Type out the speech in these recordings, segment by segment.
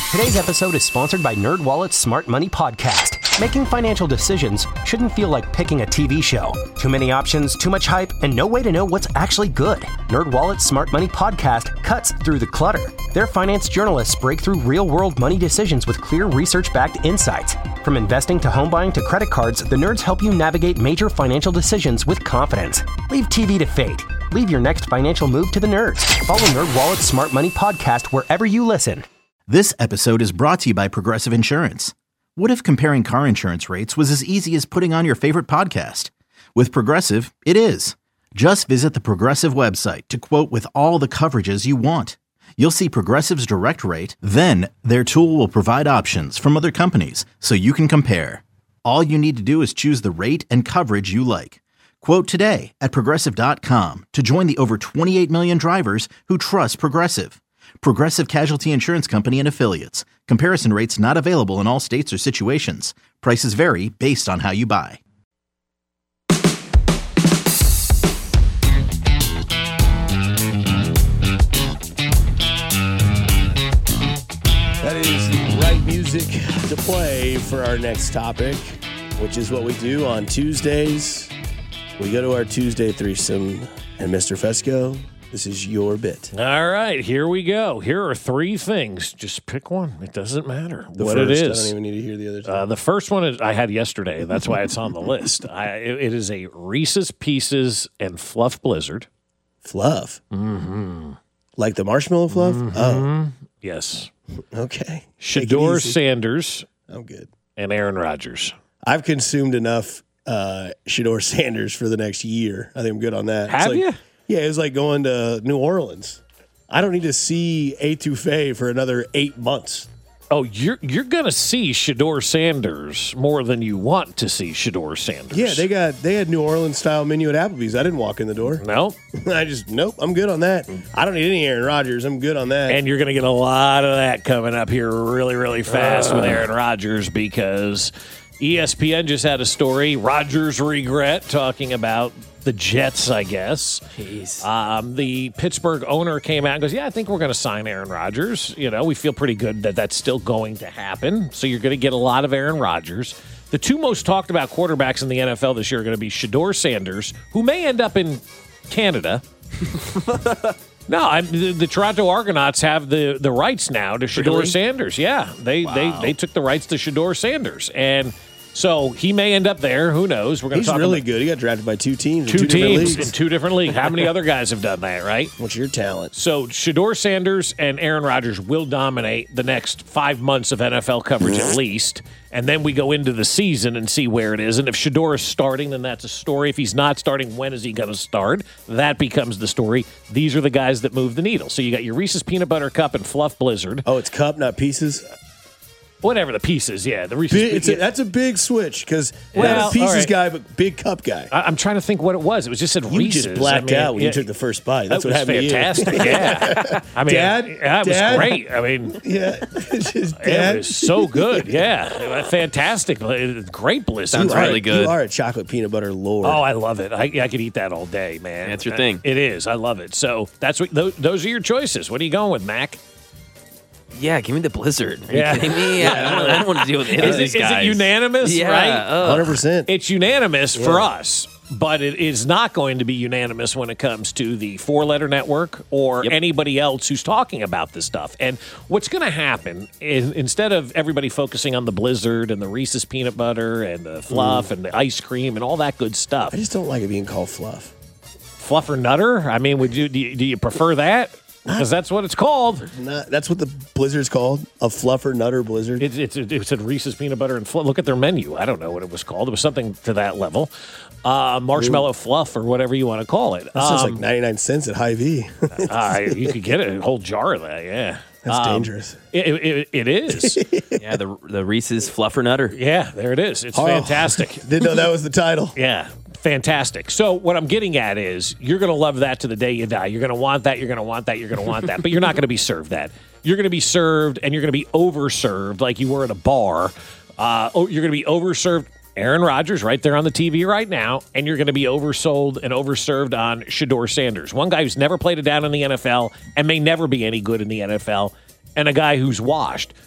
Today's episode is sponsored by NerdWallet's Smart Money Podcast. Making financial decisions shouldn't feel like picking a TV show. Too many options, too much hype, and no way to know what's actually good. NerdWallet's Smart Money Podcast cuts through the clutter. Their finance journalists break through real-world money decisions with clear research-backed insights. From investing to home buying to credit cards, the nerds help you navigate major financial decisions with confidence. Leave TV to fate. Leave your next financial move to the nerds. Follow NerdWallet's Smart Money Podcast wherever you listen. This episode is brought to you by Progressive Insurance. What if comparing car insurance rates was as easy as putting on your favorite podcast? With Progressive, it is. Just visit the Progressive website to quote with all the coverages you want. You'll see Progressive's direct rate, then their tool will provide options from other companies so you can compare. All you need to do is choose the rate and coverage you like. Quote today at Progressive.com to join the over 28 million drivers who trust Progressive. Progressive Casualty Insurance Company and Affiliates. Comparison rates not available in all states or situations. Prices vary based on how you buy. That is the right music to play for our next topic, which is what we do on Tuesdays. We go to our Tuesday threesome, and Mr. Fesco, this is your bit. All right, here we go. Here are three things. Just pick one. It doesn't matter The what first, it is. I don't even need to hear the other two. The first one is I had yesterday. That's why it's on the list. It is a Reese's Pieces and Fluff Blizzard. Fluff? Mm-hmm. Like the marshmallow fluff? Mm-hmm. Oh. Yes. Okay. Shedeur Sanders I'm good. and Aaron Rodgers. I've consumed enough Shedeur Sanders for the next year. I think I'm good on that. Have you? Yeah, it's like going to New Orleans. I don't need to see Etouffee for another 8 months. Oh, you're going to see Shedeur Sanders more than you want to see Shedeur Sanders. Yeah, they had New Orleans style menu at Applebee's. I didn't walk in the door. No? Nope, I'm good on that. I don't need any Aaron Rodgers. I'm good on that. And you're going to get a lot of that coming up here really, really fast with Aaron Rodgers because ESPN just had a story, Rodgers regret, talking about the Jets, I guess. Jeez. The Pittsburgh owner came out and goes, yeah, I think we're going to sign Aaron Rodgers. You know, we feel pretty good that that's still going to happen. So you're going to get a lot of Aaron Rodgers. The two most talked about quarterbacks in the NFL this year are going to be Shedeur Sanders, who may end up in Canada. No, the Toronto Argonauts have the rights now to Shedeur Really? Sanders. Yeah, they took the rights to Shedeur Sanders, and so he may end up there. Who knows? We're going to He's talk really about good. He got drafted by two teams. two in two different teams leagues. in two different leagues. How many other guys have done that? Right. What's your talent? So Shedeur Sanders and Aaron Rodgers will dominate the next 5 months of NFL coverage at least. And then we go into the season and see where it is. And if Shedeur is starting, then that's a story. If he's not starting, when is he going to start? That becomes the story. These are the guys that move the needle. So you got your Reese's Peanut Butter Cup and Fluff Blizzard. Oh, it's cup, not pieces. Whatever the pieces, yeah. The Reese's That's a big switch because Well, not a pieces all right. guy, but big cup guy. I'm trying to think what it was. It was just said You Reese's. just blacked out when yeah, you took the first bite. That's that what was happened fantastic. to you. Yeah. I mean, Dad? yeah, it was Dad? great. I mean, Yeah, it's just it dad. was so good. Yeah. Fantastic. Great blizzard. Sounds really good. You are a chocolate peanut butter lord. Oh, I love it. I could eat that all day, man. That's your thing. It is. I love it. So that's what those are your choices. What are you going with, Mac? Yeah, give me the Blizzard. Are Yeah. you kidding me? I don't want to deal with any of these Is guys. it unanimous? Yeah. Right? 100%. It's unanimous for us, but it is not going to be unanimous when it comes to the four-letter network or Yep. anybody else who's talking about this stuff. And what's going to happen is instead of everybody focusing on the Blizzard and the Reese's peanut butter and the fluff and the ice cream and all that good stuff, I just don't like it being called fluff. fluff or nutter? I mean, do you prefer that? Because that's what it's called. That's what the blizzard's called, a fluffer nutter blizzard. It said Reese's peanut butter and fluff. Look at their menu. I don't know what it was called. It was something to that level. Marshmallow fluff or whatever you want to call it. That's just like 99 cents at Hy-Vee. You could get a whole jar of that, yeah. That's dangerous. It is. Yeah, the Reese's Fluffer Nutter. Yeah, there it is. It's fantastic. Didn't know that was the title. Yeah, fantastic. So what I'm getting at is you're going to love that to the day you die. You're going to want that, you're going to want that, you're going to want that, but you're not going to be served that. You're going to be served, and you're going to be overserved like you were at a bar. You're going to be overserved. Aaron Rodgers right there on the TV right now, and you're going to be oversold and overserved on Shedeur Sanders, one guy who's never played it down in the NFL and may never be any good in the NFL, and a guy who's washed.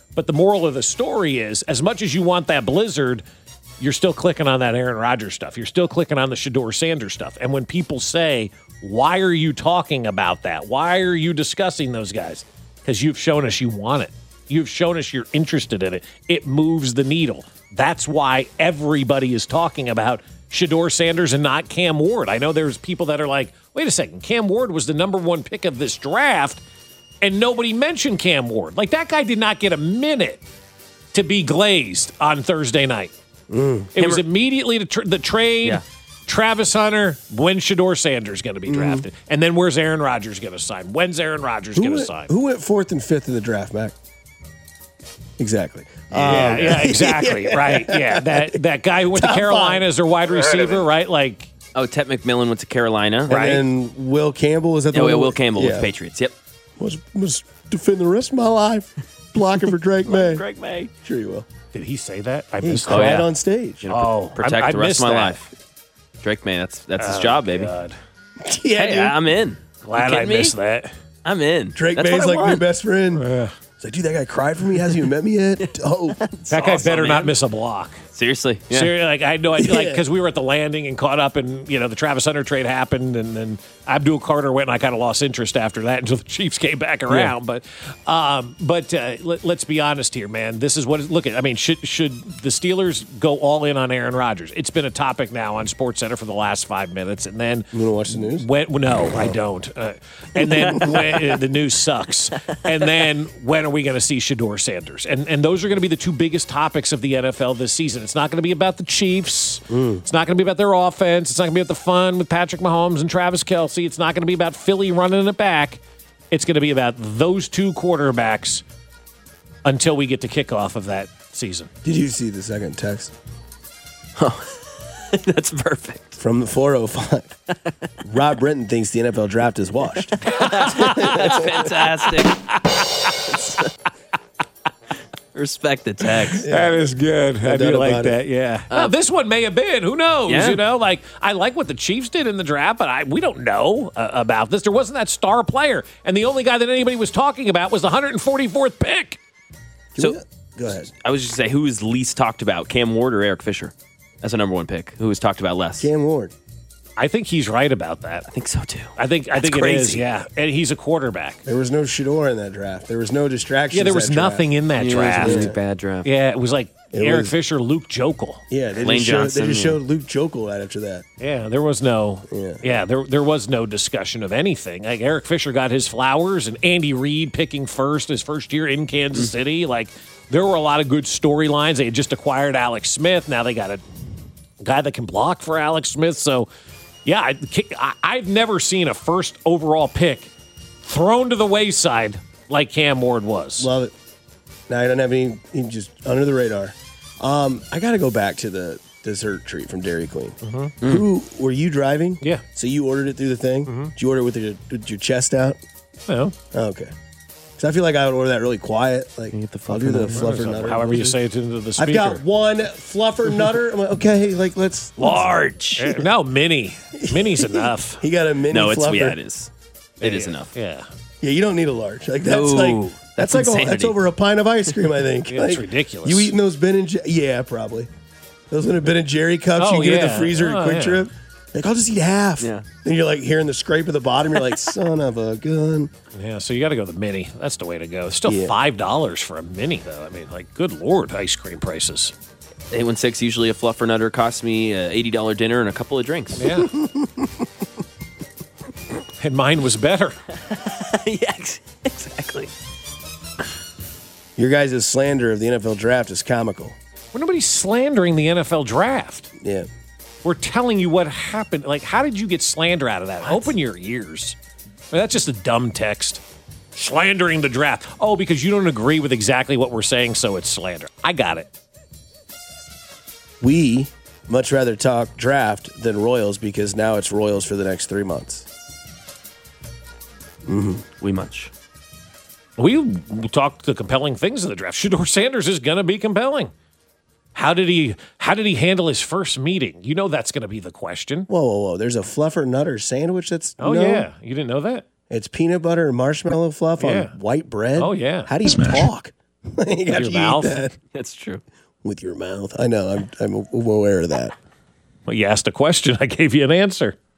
But the moral of the story is, as much as you want that blizzard, you're still clicking on that Aaron Rodgers stuff. You're still clicking on the Shedeur Sanders stuff. And when people say, why are you talking about that? Why are you discussing those guys? Because you've shown us you want it. You've shown us you're interested in it. It moves the needle. That's why everybody is talking about Shedeur Sanders and not Cam Ward. I know there's people that are like, wait a second, Cam Ward was the number one pick of this draft, and nobody mentioned Cam Ward. Like, that guy did not get a minute to be glazed on Thursday night. It was immediately the trade, Yeah. Travis Hunter, when's Shedeur Sanders going to be drafted? And then where's Aaron Rodgers going to sign? When's Aaron Rodgers going to sign? Who went 4th and 5th in the draft, Mac? Exactly. Yeah, exactly. Right. Yeah. That guy who went to Carolina as their wide receiver, right? Like, Oh, Ted McMillan went to Carolina. And then Will Campbell, is that the Oh, one? yeah, Will Campbell with Yeah. the Patriots. Yep. Was defend the rest of my life blocking for Drake May. Greg May. Sure you will. did he say that? I He missed cried that. yeah. on stage. Protect I the rest missed of my that. life. Drake May, that's his job, baby. God. Yeah, Hey, dude. I'm in. Glad You I kidding me? missed that. I'm in. Drake That's May's what I like my want. best friend. It's like, dude, that guy cried for me. Hasn't even met me yet. Oh, That guy better not miss a block. Seriously. Yeah. Seriously, like I had no idea, like Yeah. because we were at the landing and caught up, and the Travis Hunter trade happened, and then Abdul Carter went, and I kind of lost interest after that until the Chiefs came back around. But let's be honest here, man. This is what. Look at. I mean, should the Steelers go all in on Aaron Rodgers? It's been a topic now on SportsCenter for the last 5 minutes, and then you want to watch the news? no, I don't. And then the news sucks. And then when are we going to see Shedeur Sanders? And those are going to be the two biggest topics of the NFL this season. It's not going to be about the Chiefs. It's not going to be about their offense. It's not going to be about the fun with Patrick Mahomes and Travis Kelce. It's not going to be about Philly running it back. It's going to be about those two quarterbacks until we get to kickoff of that season. Did you see the second text That's perfect. from the 405? Rob Brenton thinks the NFL draft is washed. That's fantastic. Respect the text. That is good. I do doubt like about that. Yeah. Now, this one may have been. Who knows? Yeah. Like I like what the Chiefs did in the draft, but we don't know about this. There wasn't that star player, and the only guy that anybody was talking about was the 144th pick. So Go ahead. I was just say who is least talked about, Cam Ward or Eric Fisher? As a number one pick, who was talked about less? Cam Ward. I think he's right about that. I think so too. I think it is. crazy. Yeah, and he's a quarterback. There was no Shedeur in that draft. There was no distractions. Yeah, there was that draft. nothing in that It was draft. a really bad draft. Yeah, it was like It Eric was- Fisher, Luke Jokel. Yeah, they Lane just, showed, they Johnson, just yeah. showed Luke Jokel right after that. Yeah, there was no. Yeah. There was no discussion of anything. Like Eric Fisher got his flowers, and Andy Reid picking first his first year in Kansas City. Like there were a lot of good storylines. They had just acquired Alex Smith. Now they got a guy that can block for Alex Smith. So, yeah, I've never seen a first overall pick thrown to the wayside like Cam Ward was. Love it. Now I don't have any just under the radar. I got to go back to the dessert treat from Dairy Queen. Who were you driving? Yeah. So you ordered it through the thing. Did you order it with your chest out? Well, Oh, okay. Because I feel like I would order that really quiet. Like get the I'll do the fluffer fluffer nutter. however you say it into the speaker. I've got one fluffer nutter. I'm like, okay, like let's. Large. No, mini. Mini's enough. He got a mini. No, it's fluffer. yeah, it is. It is enough. Yeah. Yeah, you don't need a large. Like that's No, like that's like insanity. that's over a pint of ice cream. I think. Yeah, that's Like, ridiculous. You eating those Ben and yeah, probably. Those little Ben and Jerry cups Oh, you get at yeah. the freezer at Oh, Quick yeah. Trip. Like I'll just eat half. Yeah. Then you're like hearing the scrape of the bottom. You're like, son of a gun. Yeah, so you got to go the mini. That's the way to go. It's still Yeah. $5 for a mini, though. I mean, like, good Lord, ice cream prices. 816, usually a fluffer nutter costs me an $80 dinner and a couple of drinks. Yeah. And mine was better. Yeah, exactly. Your guys' slander of the NFL draft is comical. Well, nobody's slandering the NFL draft. Yeah. We're telling you what happened. Like, how did you get slander out of that? Open your ears. I mean, that's just a dumb text. Slandering the draft. Oh, because you don't agree with exactly what we're saying, so it's slander. I got it. We much rather talk draft than Royals because now it's Royals for the next 3 months. We much. We talked the compelling things of the draft. Shedeur Sanders is going to be compelling. How did he handle his first meeting? You know that's going to be the question. Whoa. There's a fluffer nutter sandwich that's Oh, yeah. You didn't know that? It's peanut butter and marshmallow fluff Yeah. on white bread. Oh, yeah. How do you talk? You got your to mouth? eat that That's true. with your mouth. I know. I'm aware of that. Well, you asked a question. I gave you an answer.